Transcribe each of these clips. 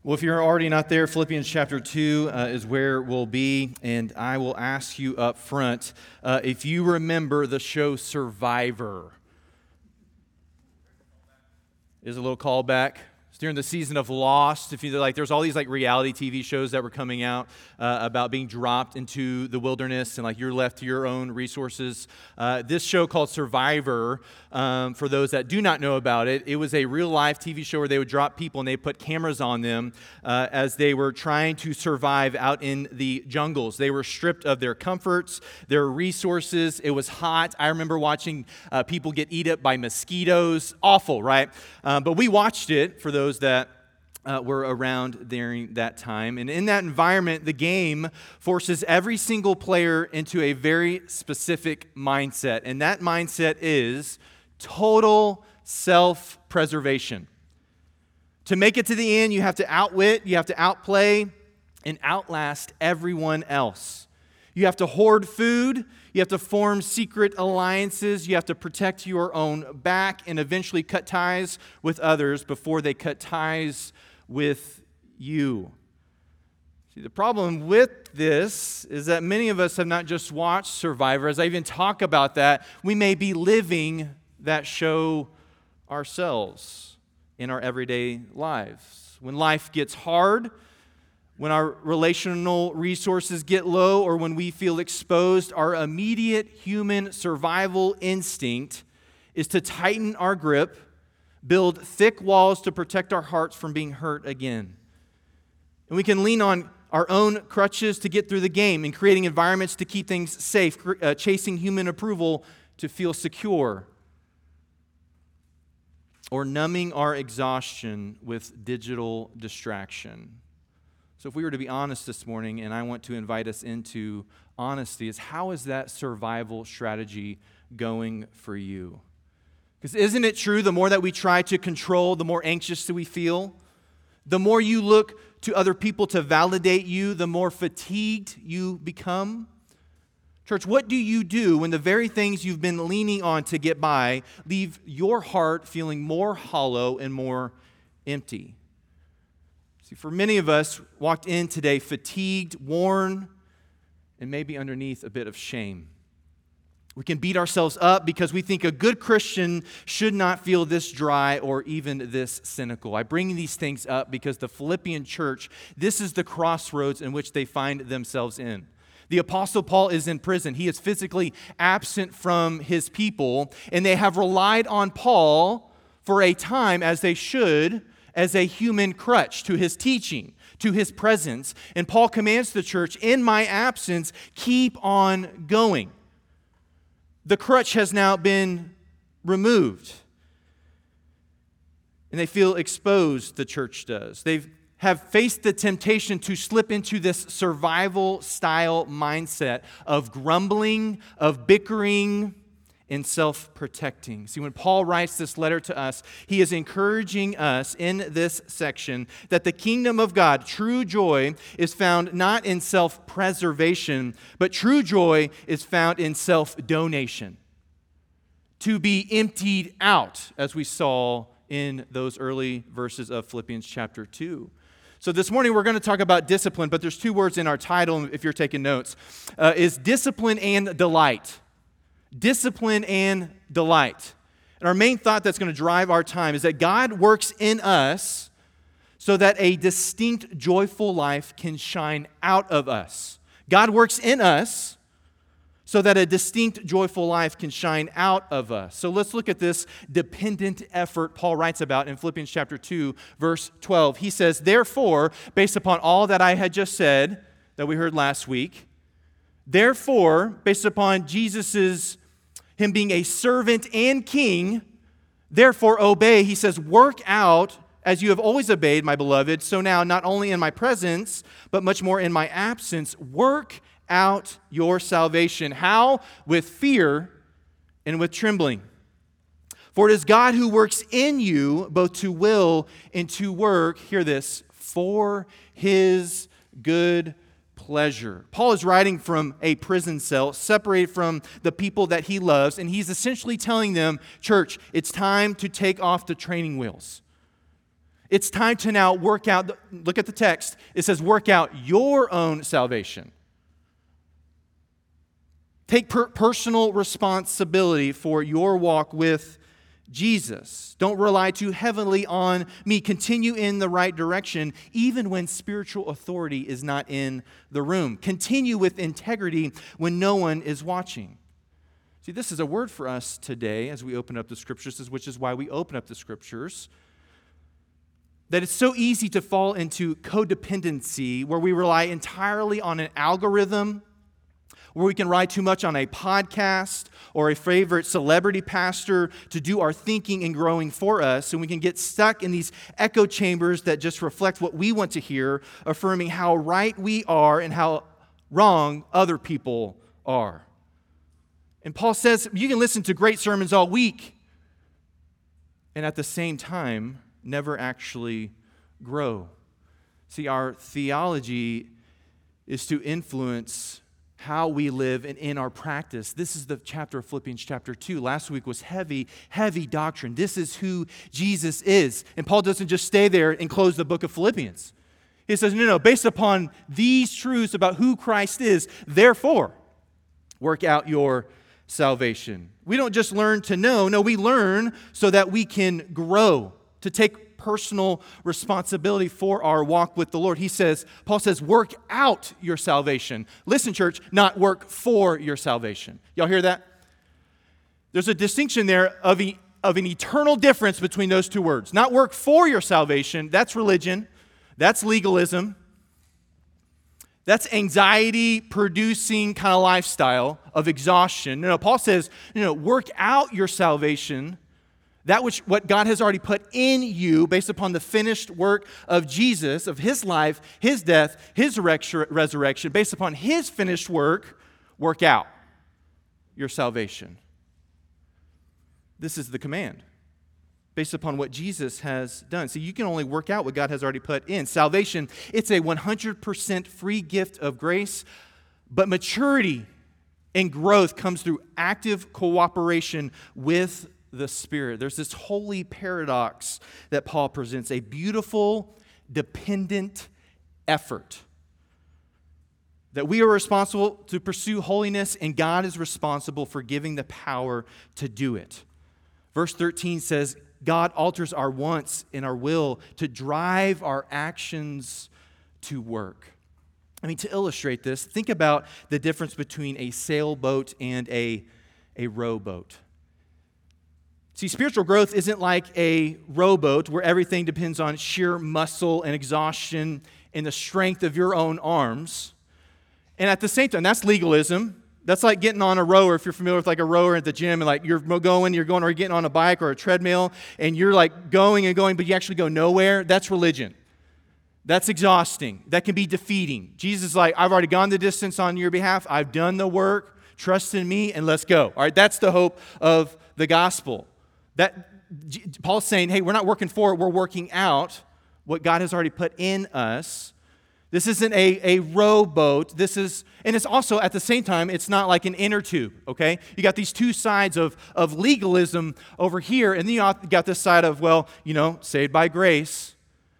Well, if you're already not there, Philippians chapter 2 is where we'll be, and I will ask you up front if you remember the show Survivor. Is a little callback. It's during the season of Lost. If you like, there's all these like reality TV shows that were coming out about being dropped into the wilderness and like you're left to your own resources. This show called Survivor, for those that do not know about it, it was a real life TV show where they would drop people and they put cameras on them as they were trying to survive out in the jungles. They were stripped of their comforts, their resources. It was hot. I remember watching people get eaten up by mosquitoes. Awful, right? But we watched it for those that were around during that time. And in that environment, the game forces every single player into a very specific mindset. And that mindset is total self-preservation. To make it to the end, you have to outwit, you have to outplay, and outlast everyone else. You have to hoard food. You have to form secret alliances. You have to protect your own back and eventually cut ties with others before they cut ties with you. See, the problem with this is that many of us have not just watched Survivor. As I even talk about that, we may be living that show ourselves in our everyday lives. When life gets hard, when our relational resources get low, or when we feel exposed, our immediate human survival instinct is to tighten our grip, build thick walls to protect our hearts from being hurt again. And we can lean on our own crutches to get through the game and creating environments to keep things safe, chasing human approval to feel secure, or numbing our exhaustion with digital distraction. So if we were to be honest this morning, and I want to invite us into honesty, is how is that survival strategy going for you? Because isn't it true, the more that we try to control, the more anxious that we feel? The more you look to other people to validate you, the more fatigued you become? Church, what do you do when the very things you've been leaning on to get by leave your heart feeling more hollow and more empty? See, for many of us, walked in today fatigued, worn, and maybe underneath a bit of shame. We can beat ourselves up because we think a good Christian should not feel this dry or even this cynical. I bring these things up because the Philippian church, this is the crossroads in which they find themselves in. The Apostle Paul is in prison. He is physically absent from his people, and they have relied on Paul for a time, as they should, as a human crutch to his teaching, to his presence. And Paul commands the church, in my absence, keep on going. The crutch has now been removed. And they feel exposed, the church does. They have faced the temptation to slip into this survival-style mindset of grumbling, of bickering, and self-protecting. See, when Paul writes this letter to us, he is encouraging us in this section that the kingdom of God, true joy, is found not in self-preservation, but true joy is found in self-donation. To be emptied out, as we saw in those early verses of Philippians chapter 2. So this morning we're going to talk about discipline, but there's two words in our title, if you're taking notes, is discipline and delight. Discipline and delight. And our main thought that's going to drive our time is that God works in us so that a distinct, joyful life can shine out of us. God works in us so that a distinct, joyful life can shine out of us. So let's look at this dependent effort Paul writes about in Philippians chapter 2, verse 12. He says, therefore, based upon all that I had just said, that we heard last week, therefore, based upon him being a servant and king, therefore obey. He says, work out as you have always obeyed, my beloved. So now, not only in my presence, but much more in my absence, work out your salvation. How? With fear and with trembling. For it is God who works in you both to will and to work, hear this, for his good pleasure. Paul is writing from a prison cell, separated from the people that he loves, and he's essentially telling them, church, it's time to take off the training wheels. It's time to now work out, look at the text. It says, work out your own salvation. Take personal responsibility for your walk with Jesus. Don't rely too heavily on me. Continue in the right direction, even when spiritual authority is not in the room. Continue with integrity when no one is watching. See, this is a word for us today as we open up the Scriptures, which is why we open up the Scriptures. That it's so easy to fall into codependency where we rely entirely on an algorithm, where we can rely too much on a podcast or a favorite celebrity pastor to do our thinking and growing for us, and we can get stuck in these echo chambers that just reflect what we want to hear, affirming how right we are and how wrong other people are. And Paul says you can listen to great sermons all week and at the same time never actually grow. See, our theology is to influence how we live and in our practice. This is the chapter of Philippians chapter 2. Last week was heavy doctrine. This is who Jesus is. And Paul doesn't just stay there and close the book of Philippians. He says, no, based upon these truths about who Christ is, therefore, work out your salvation. We don't just learn to know. No, we learn so that we can grow, to take personal responsibility for our walk with the Lord. Paul says, work out your salvation. Listen, church, not work for your salvation. Y'all hear that? There's a distinction there of an eternal difference between those two words. Not work for your salvation, that's religion, that's legalism, that's anxiety-producing kind of lifestyle of exhaustion. No, Paul says, work out your salvation, what God has already put in you based upon the finished work of Jesus, of His life, His death, His resurrection, based upon His finished work out your salvation. This is the command, based upon what Jesus has done. So you can only work out what God has already put in. Salvation, it's a 100% free gift of grace, but maturity and growth comes through active cooperation with the Spirit. There's this holy paradox that Paul presents, a beautiful, dependent effort. That we are responsible to pursue holiness, and God is responsible for giving the power to do it. Verse 13 says, God alters our wants and our will to drive our actions to work. To illustrate this, think about the difference between a sailboat and a rowboat. See, spiritual growth isn't like a rowboat where everything depends on sheer muscle and exhaustion and the strength of your own arms. And at the same time, that's legalism. That's like getting on a rower, if you're familiar with like a rower at the gym, and like you're going or getting on a bike or a treadmill, and you're like going and going, but you actually go nowhere. That's religion. That's exhausting. That can be defeating. Jesus is like, I've already gone the distance on your behalf. I've done the work. Trust in me, and let's go. All right, that's the hope of the gospel. Paul's saying, hey, we're not working for it, we're working out what God has already put in us. This isn't a rowboat. And it's also, at the same time, it's not like an inner tube, okay? You got these two sides of legalism over here, and then you got this side of, saved by grace.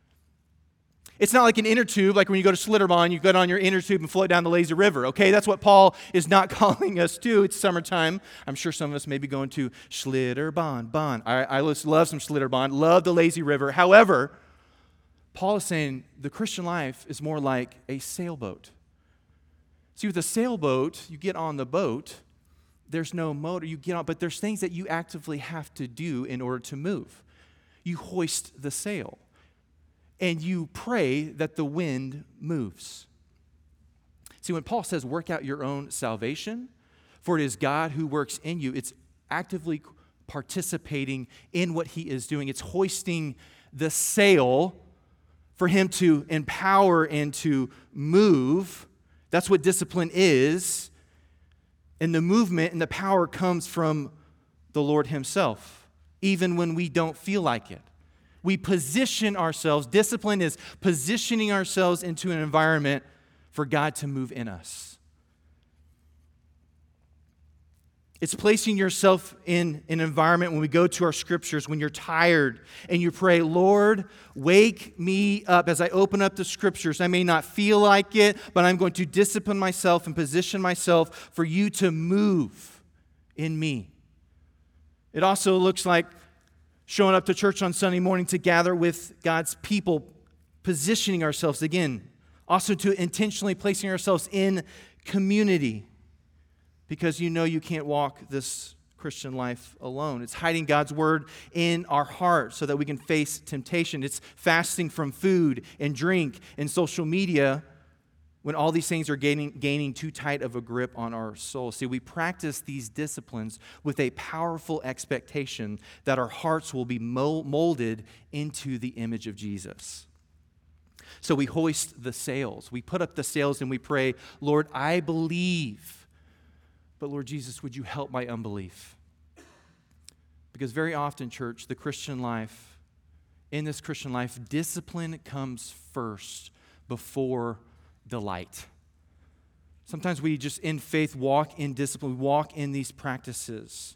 It's not like an inner tube, like when you go to Schlitterbahn, you get on your inner tube and float down the lazy river, okay? That's what Paul is not calling us to. It's summertime. I'm sure some of us may be going to Schlitterbahn. I love some Schlitterbahn, love the lazy river. However, Paul is saying the Christian life is more like a sailboat. See, with a sailboat, you get on the boat, there's no motor, you get on, but there's things that you actively have to do in order to move. You hoist the sail, and you pray that the wind moves. See, when Paul says work out your own salvation, for it is God who works in you, it's actively participating in what He is doing. It's hoisting the sail for Him to empower and to move. That's what discipline is. And the movement and the power comes from the Lord Himself, even when we don't feel like it. We position ourselves. Discipline is positioning ourselves into an environment for God to move in us. It's placing yourself in an environment when we go to our scriptures, when you're tired and you pray, Lord, wake me up as I open up the scriptures. I may not feel like it, but I'm going to discipline myself and position myself for you to move in me. It also looks like showing up to church on Sunday morning to gather with God's people, positioning ourselves again, also to intentionally placing ourselves in community. Because you know you can't walk this Christian life alone. It's hiding God's word in our heart so that we can face temptation. It's fasting from food and drink and social media when all these things are gaining too tight of a grip on our soul. See, we practice these disciplines with a powerful expectation that our hearts will be molded into the image of Jesus. So we hoist the sails. We put up the sails and we pray, Lord, I believe. But Lord Jesus, would you help my unbelief? Because very often, church, in this Christian life, discipline comes first before delight. Sometimes we just in faith walk in discipline, we walk in these practices,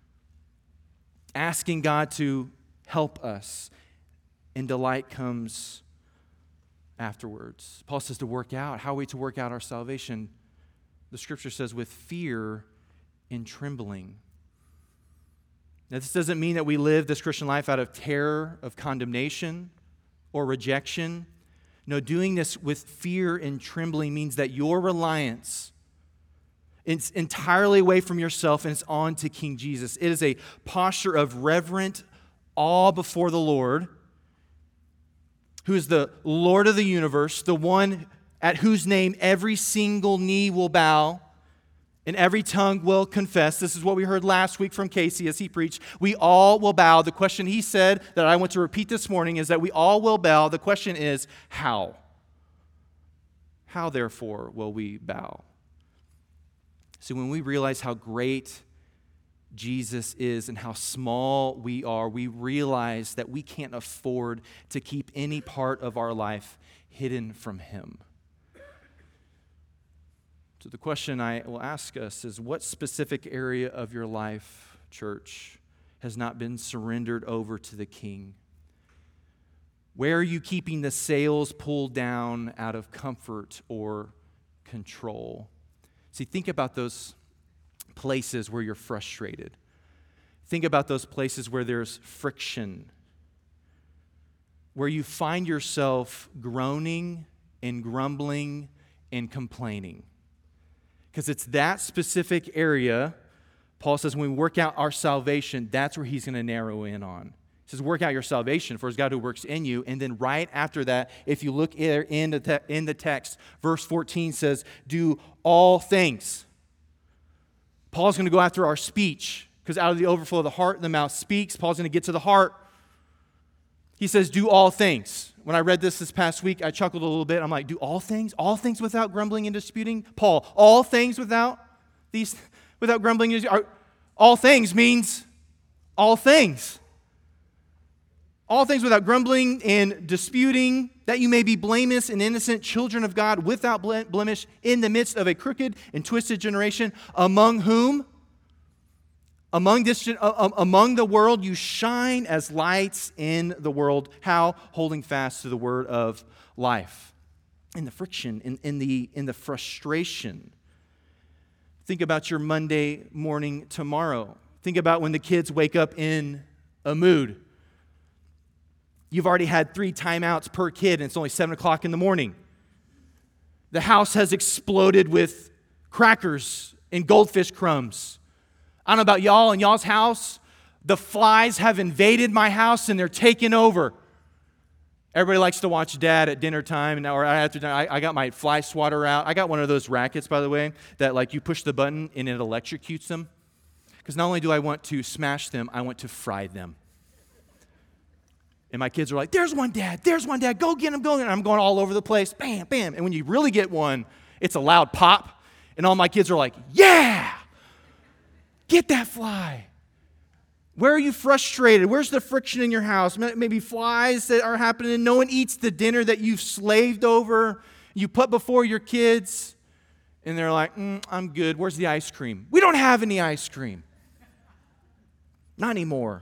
asking God to help us, and delight comes afterwards. Paul says to work out. How are we to work out our salvation? The scripture says, with fear and trembling. Now, this doesn't mean that we live this Christian life out of terror, of condemnation, or rejection. No, doing this with fear and trembling means that your reliance is entirely away from yourself and it's on to King Jesus. It is a posture of reverent awe before the Lord, who is the Lord of the universe, the one at whose name every single knee will bow and every tongue will confess. This is what we heard last week from Casey as he preached. We all will bow. The question he said that I want to repeat this morning is that we all will bow. The question is, how? How, therefore, will we bow? See, when we realize how great Jesus is and how small we are, we realize that we can't afford to keep any part of our life hidden from Him. So the question I will ask us is, what specific area of your life, church, has not been surrendered over to the King? Where are you keeping the sails pulled down out of comfort or control? See, think about those places where you're frustrated. Think about those places where there's friction, where you find yourself groaning and grumbling and complaining. Because it's that specific area, Paul says, when we work out our salvation, that's where he's going to narrow in on. He says, work out your salvation, for it's God who works in you. And then right after that, if you look in the text, verse 14 says, do all things. Paul's going to go after our speech, because out of the overflow of the heart, the mouth speaks. Paul's going to get to the heart. He says, do all things. When I read this past week, I chuckled a little bit. I'm like, do all things? All things without grumbling and disputing? Paul, all things without grumbling and disputing? All things means all things. All things without grumbling and disputing, that you may be blameless and innocent children of God without blemish in the midst of a crooked and twisted generation, among whom? Among the world you shine as lights in the world. How? Holding fast to the word of life. In the friction, in the frustration. Think about your Monday morning tomorrow. Think about when the kids wake up in a mood. You've already had 3 timeouts per kid, and it's only 7 o'clock in the morning. The house has exploded with crackers and goldfish crumbs. I don't know about y'all and y'all's house. The flies have invaded my house and they're taking over. Everybody likes to watch Dad at dinner time or after dinner. I got my fly swatter out. I got one of those rackets, by the way, that like you push the button and it electrocutes them. Because not only do I want to smash them, I want to fry them. And my kids are like, there's one, Dad. Go get him, go get him. And I'm going all over the place. Bam, bam. And when you really get one, it's a loud pop. And all my kids are like, yeah. Get that fly. Where are you frustrated? Where's the friction in your house? Maybe flies that are happening and no one eats the dinner that you've slaved over, you put before your kids. And they're like, I'm good. Where's the ice cream? We don't have any ice cream. Not anymore.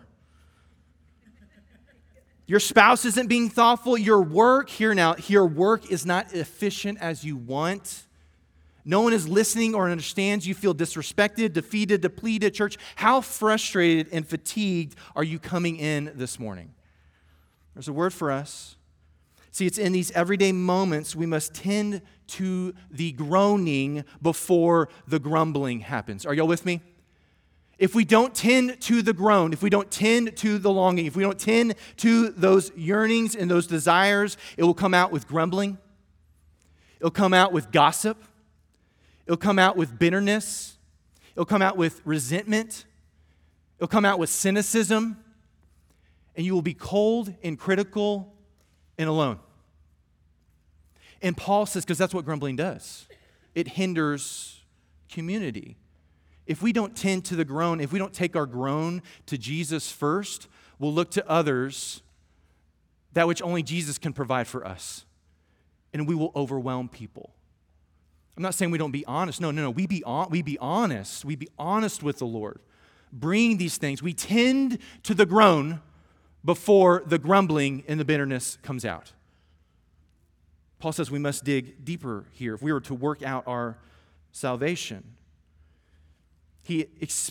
Your spouse isn't being thoughtful. Your work is not efficient as you want. No one is listening or understands. You feel disrespected, defeated, depleted. Church, how frustrated and fatigued are you coming in this morning? There's a word for us. See, it's in these everyday moments we must tend to the groaning before the grumbling happens. Are y'all with me? If we don't tend to the groan, if we don't tend to the longing, if we don't tend to those yearnings and those desires, it will come out with grumbling. It'll come out with gossip. It'll come out with bitterness. It'll come out with resentment. It'll come out with cynicism. And you will be cold and critical and alone. And Paul says, because that's what grumbling does. It hinders community. If we don't tend to the groan, if we don't take our groan to Jesus first, we'll look to others, that which only Jesus can provide for us. And we will overwhelm people. I'm not saying we don't be honest. No. We be honest. We be honest with the Lord. Bring these things. We tend to the groan before the grumbling and the bitterness comes out. Paul says we must dig deeper here if we were to work out our salvation. He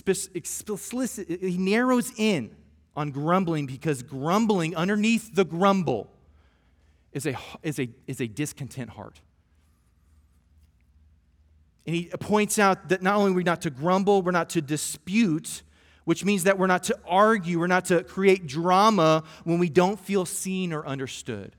narrows in on grumbling because grumbling, underneath the grumble, is a discontent heart. And he points out that not only are we not to grumble, we're not to dispute, which means that we're not to argue, we're not to create drama when we don't feel seen or understood.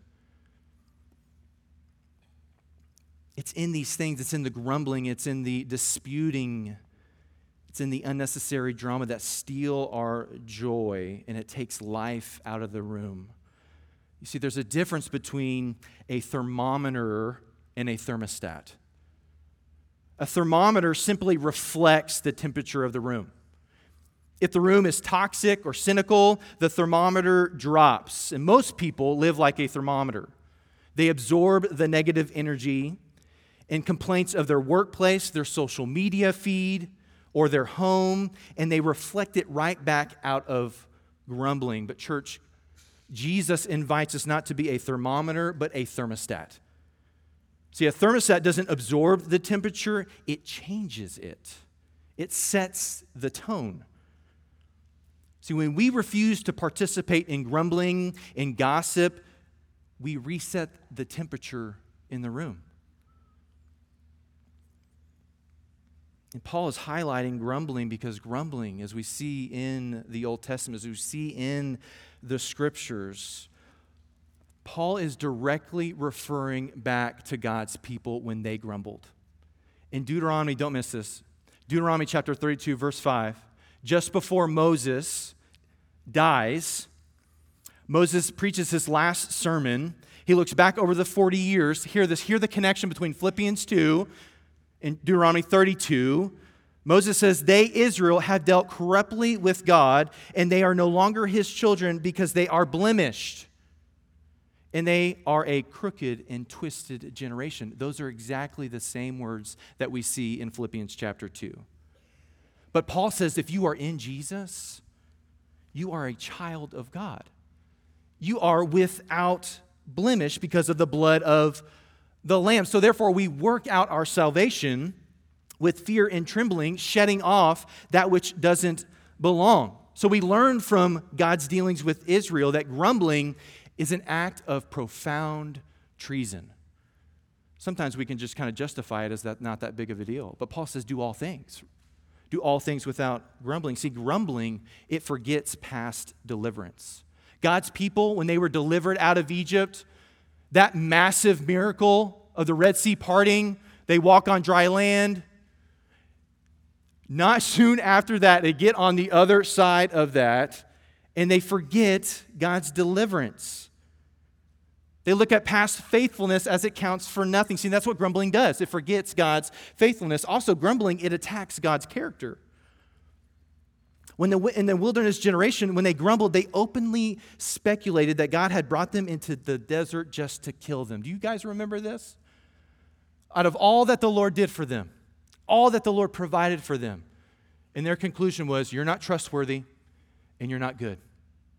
It's in these things, it's in the grumbling, it's in the disputing, it's in the unnecessary drama that steal our joy, and it takes life out of the room. You see, there's a difference between a thermometer and a thermostat. A thermometer simply reflects the temperature of the room. If the room is toxic or cynical, the thermometer drops. And most people live like a thermometer. They absorb the negative energy and complaints of their workplace, their social media feed, or their home, and they reflect it right back out of grumbling. But church, Jesus invites us not to be a thermometer, but a thermostat. See, a thermostat doesn't absorb the temperature, it changes it. It sets the tone. See, when we refuse to participate in grumbling and gossip, we reset the temperature in the room. And Paul is highlighting grumbling because grumbling, as we see in the Old Testament, as we see in the Scriptures, Paul is directly referring back to God's people when they grumbled. In Deuteronomy, don't miss this, Deuteronomy chapter 32, verse 5, just before Moses dies, Moses preaches his last sermon. He looks back over the 40 years. Hear the connection between Philippians 2 and Deuteronomy 32. Moses says, they, Israel, have dealt corruptly with God, and they are no longer his children because they are blemished. And they are a crooked and twisted generation. Those are exactly the same words that we see in Philippians chapter 2. But Paul says if you are in Jesus, you are a child of God. You are without blemish because of the blood of the Lamb. So therefore we work out our salvation with fear and trembling, shedding off that which doesn't belong. So we learn from God's dealings with Israel that grumbling is an act of profound treason. Sometimes we can just kind of justify it as that not that big of a deal. But Paul says, do all things. Do all things without grumbling. See, grumbling, it forgets past deliverance. God's people, when they were delivered out of Egypt, that massive miracle of the Red Sea parting, they walk on dry land. Not soon after that, they get on the other side of that, and they forget God's deliverance. They look at past faithfulness as it counts for nothing. See, that's what grumbling does. It forgets God's faithfulness. Also, grumbling, it attacks God's character. In the wilderness generation, when they grumbled, they openly speculated that God had brought them into the desert just to kill them. Do you guys remember this? Out of all that the Lord did for them, all that the Lord provided for them. And their conclusion was, you're not trustworthy and you're not good.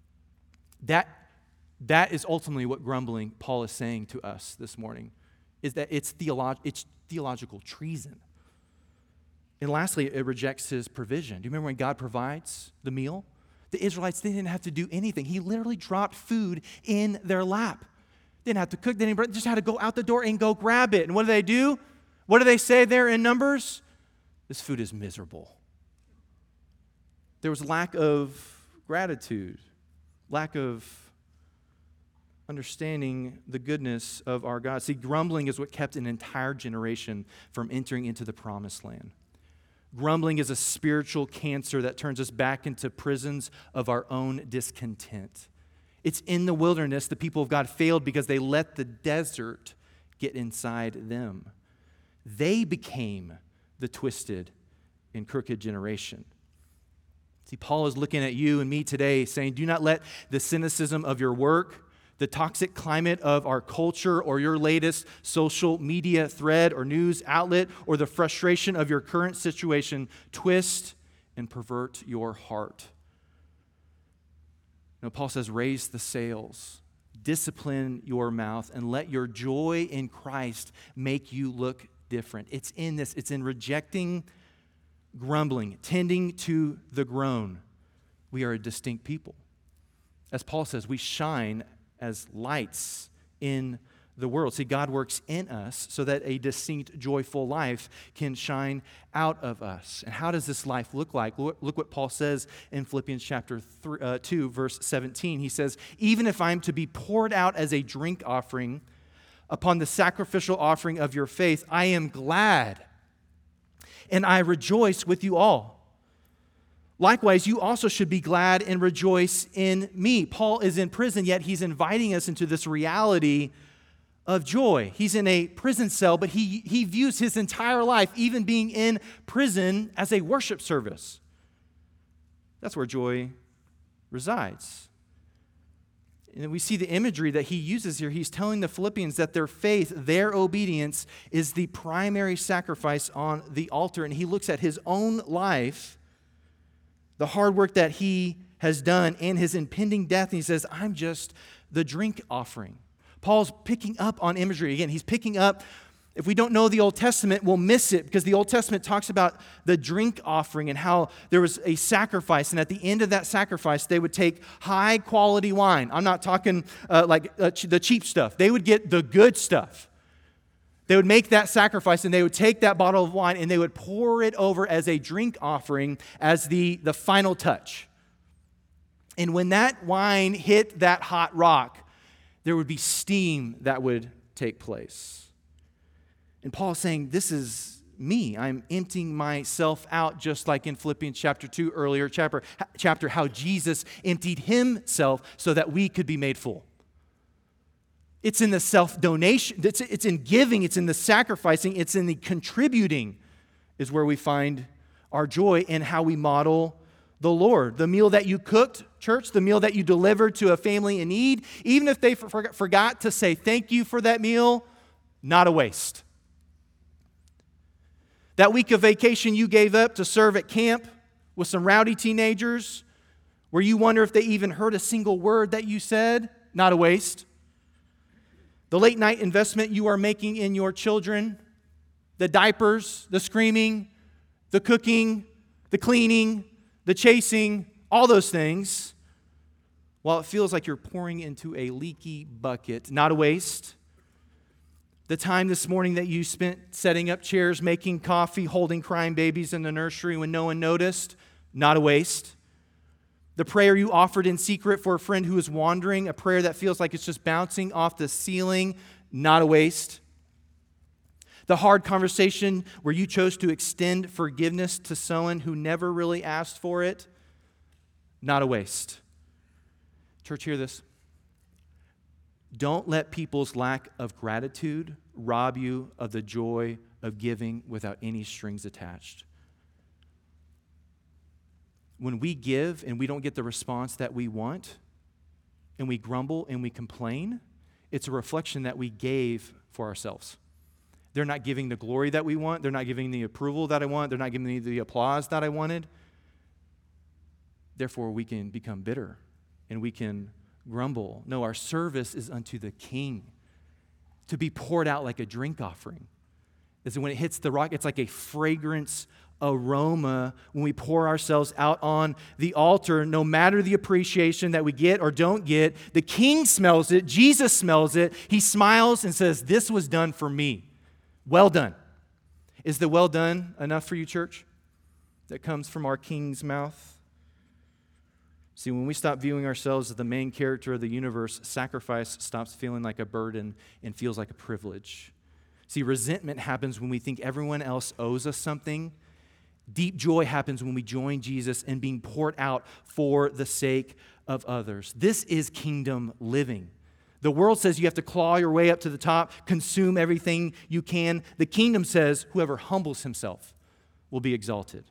That is ultimately what grumbling, Paul is saying to us this morning, is that it's theological treason. And lastly, it rejects his provision. Do you remember when God provides the meal? The Israelites didn't have to do anything. He literally dropped food in their lap. They didn't have to cook, they just had to go out the door and go grab it. And what do? What do they say there in Numbers? This food is miserable. There was lack of gratitude, lack of understanding the goodness of our God. See, grumbling is what kept an entire generation from entering into the promised land. Grumbling is a spiritual cancer that turns us back into prisons of our own discontent. It's in the wilderness the people of God failed because they let the desert get inside them. They became the twisted and crooked generation. See, Paul is looking at you and me today saying, do not let the cynicism of your work, the toxic climate of our culture, or your latest social media thread or news outlet, or the frustration of your current situation twist and pervert your heart. No, Paul says, raise the sails, discipline your mouth, and let your joy in Christ make you look different. It's in this. It's in rejecting grumbling, tending to the groan. We are a distinct people. As Paul says, we shine as lights in the world. See, God works in us so that a distinct, joyful life can shine out of us. And how does this life look like? Look what Paul says in Philippians chapter 2, verse 17. He says, even if I'm to be poured out as a drink offering upon the sacrificial offering of your faith, I am glad and I rejoice with you all. Likewise, you also should be glad and rejoice in me. Paul is in prison, yet he's inviting us into this reality of joy. He's in a prison cell, but he views his entire life, even being in prison, as a worship service. That's where joy resides. And we see the imagery that he uses here. He's telling the Philippians that their faith, their obedience, is the primary sacrifice on the altar. And he looks at his own life, the hard work that he has done, and his impending death, and he says, I'm just the drink offering. Paul's picking up on imagery. Again, he's picking up, if we don't know the Old Testament, we'll miss it, because the Old Testament talks about the drink offering and how there was a sacrifice, and at the end of that sacrifice, they would take high-quality wine. I'm not talking the cheap stuff. They would get the good stuff. They would make that sacrifice, and they would take that bottle of wine, and they would pour it over as a drink offering as the final touch. And when that wine hit that hot rock, there would be steam that would take place. And Paul is saying, this is me. I'm emptying myself out, just like in Philippians chapter 2 earlier chapter, how Jesus emptied himself so that we could be made full. It's in the self-donation, it's in giving, it's in the sacrificing, it's in the contributing is where we find our joy and how we model the Lord. The meal that you cooked, church, the meal that you delivered to a family in need, even if they forgot to say thank you for that meal, not a waste. That week of vacation you gave up to serve at camp with some rowdy teenagers, where you wonder if they even heard a single word that you said, not a waste. The late night investment you are making in your children, the diapers, the screaming, the cooking, the cleaning, the chasing, all those things, while it feels like you're pouring into a leaky bucket, not a waste. The time this morning that you spent setting up chairs, making coffee, holding crying babies in the nursery when no one noticed, not a waste. The prayer you offered in secret for a friend who is wandering, a prayer that feels like it's just bouncing off the ceiling, not a waste. The hard conversation where you chose to extend forgiveness to someone who never really asked for it, not a waste. Church, hear this. Don't let people's lack of gratitude rob you of the joy of giving without any strings attached. When we give and we don't get the response that we want, and we grumble and we complain, it's a reflection that we gave for ourselves. They're not giving the glory that we want. They're not giving the approval that I want. They're not giving me the applause that I wanted. Therefore, we can become bitter and we can grumble. No, our service is unto the King, to be poured out like a drink offering. Is when it hits the rock, it's like a fragrance aroma when we pour ourselves out on the altar. No matter the appreciation that we get or don't get, the King smells it. Jesus smells it. He smiles and says, "This was done for me. Well done." Is the well done enough for you, church? That comes from our King's mouth? See, when we stop viewing ourselves as the main character of the universe, sacrifice stops feeling like a burden and feels like a privilege. See, resentment happens when we think everyone else owes us something. Deep joy happens when we join Jesus in being poured out for the sake of others. This is kingdom living. The world says you have to claw your way up to the top, consume everything you can. The kingdom says whoever humbles himself will be exalted.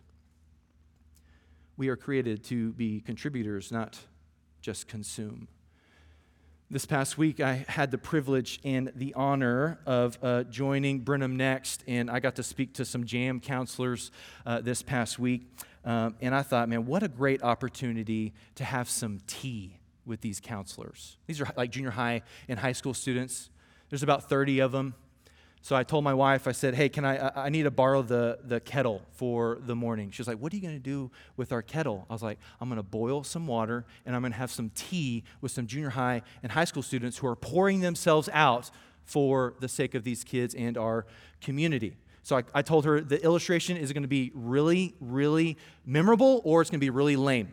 We are created to be contributors, not just consume. This past week, I had the privilege and the honor of joining Brenham Next, and I got to speak to some JAM counselors this past week. And I thought, man, what a great opportunity to have some tea with these counselors. These are like junior high and high school students. There's about 30 of them. So I told my wife, I said, "Hey, I need to borrow the kettle for the morning." She was like, "What are you going to do with our kettle?" I was like, "I'm going to boil some water, and I'm going to have some tea with some junior high and high school students who are pouring themselves out for the sake of these kids and our community." So I told her the illustration is going to be really, really memorable, or it's going to be really lame,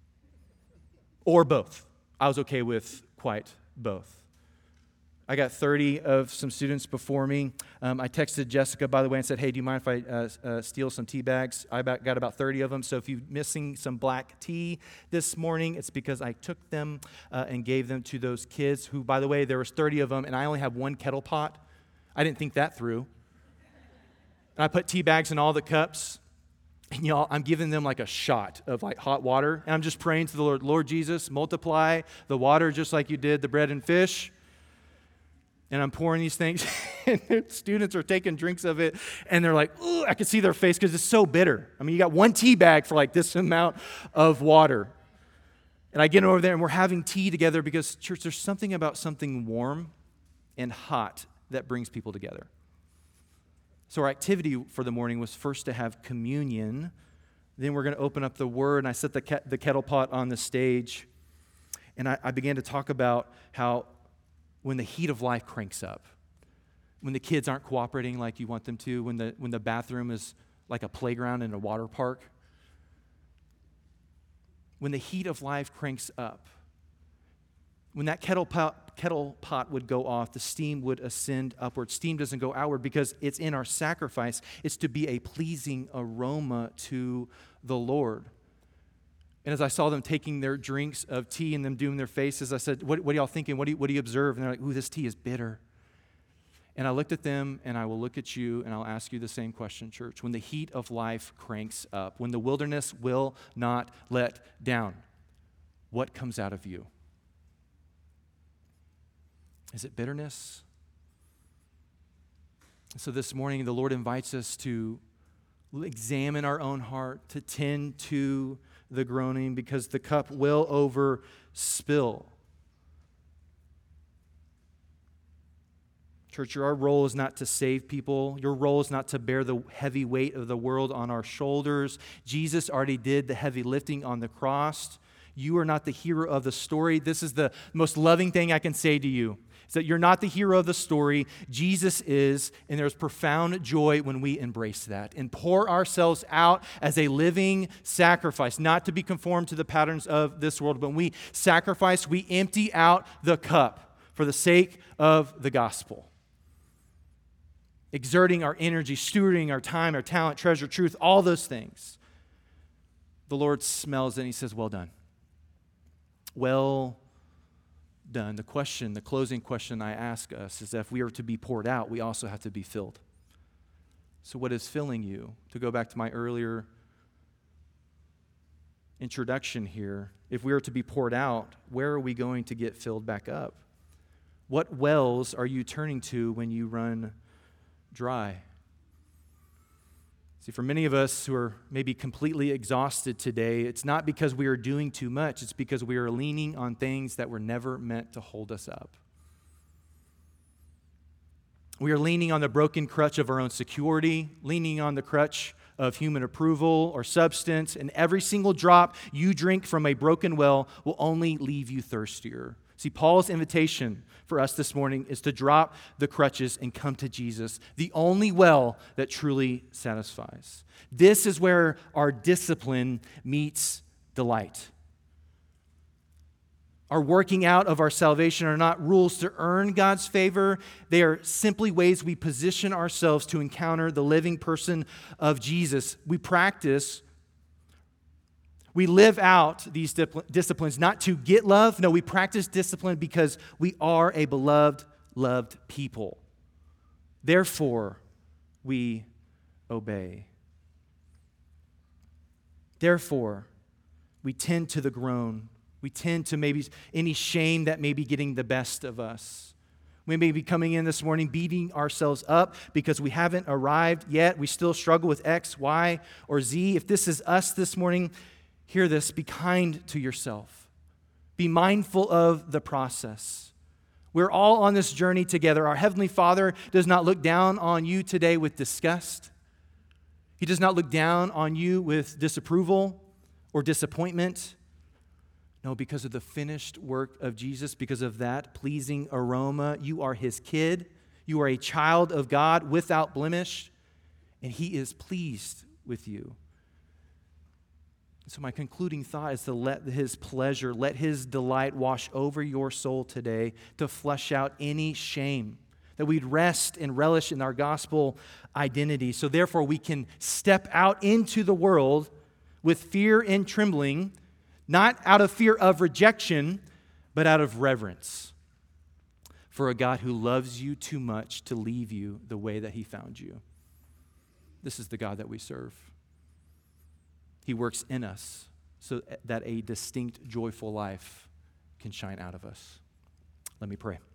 or both. I was okay with quite both. I got 30 of some students before me. I texted Jessica, by the way, and said, "Hey, do you mind if I steal some tea bags?" I got about 30 of them, so if you're missing some black tea this morning, it's because I took them and gave them to those kids who, by the way, there was 30 of them, and I only have one kettle pot. I didn't think that through. And I put tea bags in all the cups, and y'all, I'm giving them like a shot of like hot water, and I'm just praying to the Lord, "Lord Jesus, multiply the water just like you did the bread and fish." And I'm pouring these things, and the students are taking drinks of it, and they're like, "Ooh," I can see their face because it's so bitter. I mean, you got one tea bag for like this amount of water. And I get over there, and we're having tea together because, church, there's something about something warm and hot that brings people together. So our activity for the morning was first to have communion. Then we're going to open up the Word, and I set the kettle pot on the stage, and I began to talk about how when the heat of life cranks up, when the kids aren't cooperating like you want them to, when the bathroom is like a playground in a water park, when the heat of life cranks up, when that kettle pot would go off, the steam would ascend upward. Steam doesn't go outward because it's in our sacrifice. It's to be a pleasing aroma to the Lord. And as I saw them taking their drinks of tea and them doing their faces, I said, what are y'all thinking? What do you observe? And they're like, "Ooh, this tea is bitter." And I looked at them, and I will look at you, and I'll ask you the same question, church. When the heat of life cranks up, when the wilderness will not let down, what comes out of you? Is it bitterness? So this morning, the Lord invites us to examine our own heart, to tend to the groaning, because the cup will overspill. Church, our role is not to save people. Your role is not to bear the heavy weight of the world on our shoulders. Jesus already did the heavy lifting on the cross. You are not the hero of the story. This is the most loving thing I can say to you. Is that you're not the hero of the story. Jesus is, and there's profound joy when we embrace that and pour ourselves out as a living sacrifice, not to be conformed to the patterns of this world. But when we sacrifice, we empty out the cup for the sake of the gospel. Exerting our energy, stewarding our time, our talent, treasure, truth, all those things. The Lord smells it and He says, "Well done. Well done." The closing question I ask us is that if we are to be poured out, we also have to be filled. So what is filling you? To go back to my earlier introduction here, if we are to be poured out, where are we going to get filled back up? What wells are you turning to when you run dry. See, for many of us who are maybe completely exhausted today, it's not because we are doing too much. It's because we are leaning on things that were never meant to hold us up. We are leaning on the broken crutch of our own security, leaning on the crutch of human approval or substance, and every single drop you drink from a broken well will only leave you thirstier. See, Paul's invitation for us this morning is to drop the crutches and come to Jesus, the only well that truly satisfies. This is where our discipline meets delight. Our working out of our salvation are not rules to earn God's favor. They are simply ways we position ourselves to encounter the living person of Jesus. We live out these disciplines not to get love. No, we practice discipline because we are a beloved, loved people. Therefore, we obey. Therefore, we tend to the groan. We tend to maybe any shame that may be getting the best of us. We may be coming in this morning beating ourselves up because we haven't arrived yet. We still struggle with X, Y, or Z. If this is us this morning, hear this, be kind to yourself. Be mindful of the process. We're all on this journey together. Our Heavenly Father does not look down on you today with disgust. He does not look down on you with disapproval or disappointment. No, because of the finished work of Jesus, because of that pleasing aroma, you are His kid. You are a child of God without blemish, and He is pleased with you. So my concluding thought is to let His pleasure, let His delight wash over your soul today to flush out any shame, that we'd rest and relish in our gospel identity. So therefore we can step out into the world with fear and trembling, not out of fear of rejection, but out of reverence for a God who loves you too much to leave you the way that He found you. This is the God that we serve. He works in us so that a distinct, joyful life can shine out of us. Let me pray.